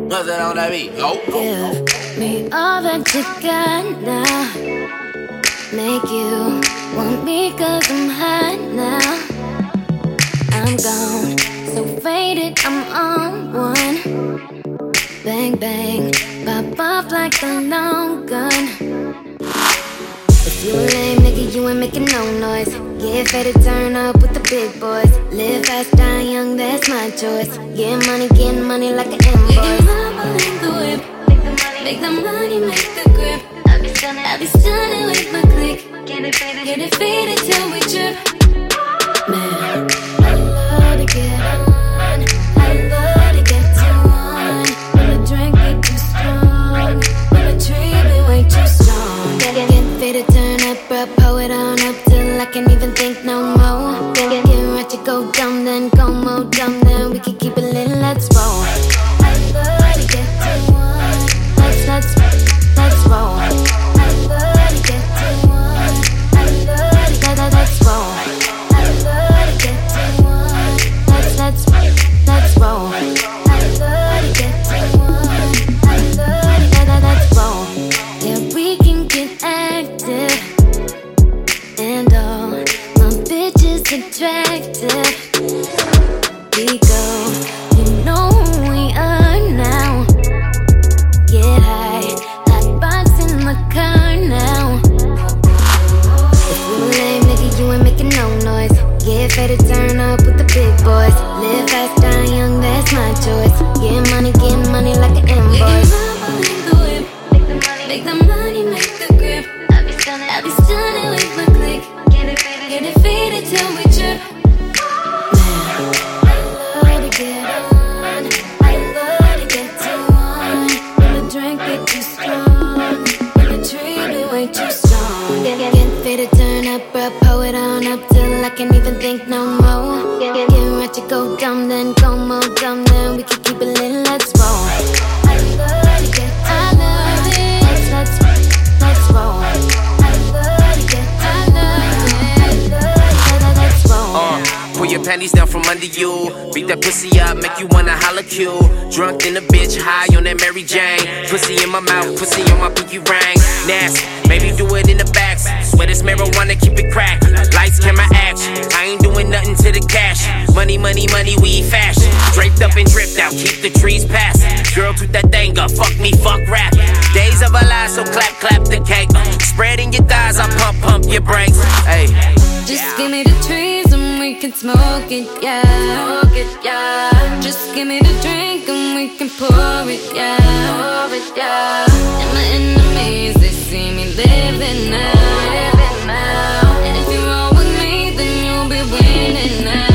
What's it on that beat? Oh. Give me all that you got now. Make you want me cause I'm hot now. I'm gone, so faded, I'm on one. Bang, bang, pop off like a long gun. If you a lame nigga, you ain't making no noise. Get faded, turn up with the big boys. Live fast, die young, that's my choice. Get money like an invoice. Making love in the whip. Make the money, make the grip. I be stunning with my click. Get it faded till we trip. Man, I love to get on. I love to get too on. When the drink get too strong, when the tree be way too strong. Get faded, turn up, bro, pull it on up till I can't even think no more. Get ratchet, go dumb, then go more dumb, then we can keep it lit, let's roll. I love to get too on. Let's roll. I love to get too on. I love to get let's roll. I love to get too on. Let's roll. I love to get too on. I love to get let's roll. Yeah, we can get active, and all my bitches attractive. We go, you know who we are now. Get high, hot box in the car now. If you a lame nigga, you ain't making no noise. Get faded, turn up with the big boys. Live fast, die young, that's my choice. Get money like an invoice. Make the money, make the grip. I be stunning with my click. Get it faded till we trip. Man, I love to get on. I love to get too on. When the drink get too strong, when the tree be way too strong. Get faded, turn up, bro, pull it on up till I can't even think no more. Get ratchet, go dumb, then go more dumb, then we can keep it lit, let's roll. I love to get too on. Let's roll. I love to get too on. Let's roll. Pull your panties down from under you. Beat that pussy up, make you wanna holla cue. Drunk in a bitch, high on that Mary Jane. Pussy in my mouth, pussy on my pinky ring. Nasty, maybe do it in the back. Swear this marijuana, keep it cracked. Lights, camera, action. I ain't doing nothing to the cash. Money, we fashion. Draped up and dripped out, keep the trees passing. Girl, toot that thing up, fuck me, fuck rap. Days of our lives, so clap the cake. Spreading your thighs, I pump your brakes. Hey, just give me the trees and we can smoke it, yeah. Just give me the drink and we can pour it, yeah. And my enemies, they see me living now. And if you roll with me, then you'll be winning now.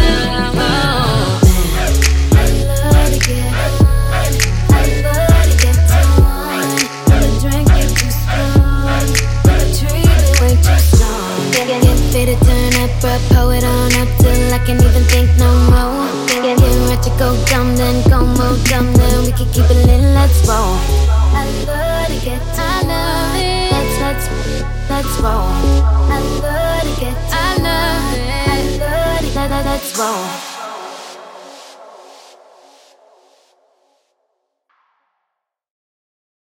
I love to get on. I love to get too on. When the drink get too strong, when the tree be way too strong. Get faded, turn up, bro, pull it on up till I can't even think no more. Get ratchet, go dumb, then go more dumb, then we can keep it lit, let's roll. I love to get too on. Let's roll. I love to get too on. I love to let's roll.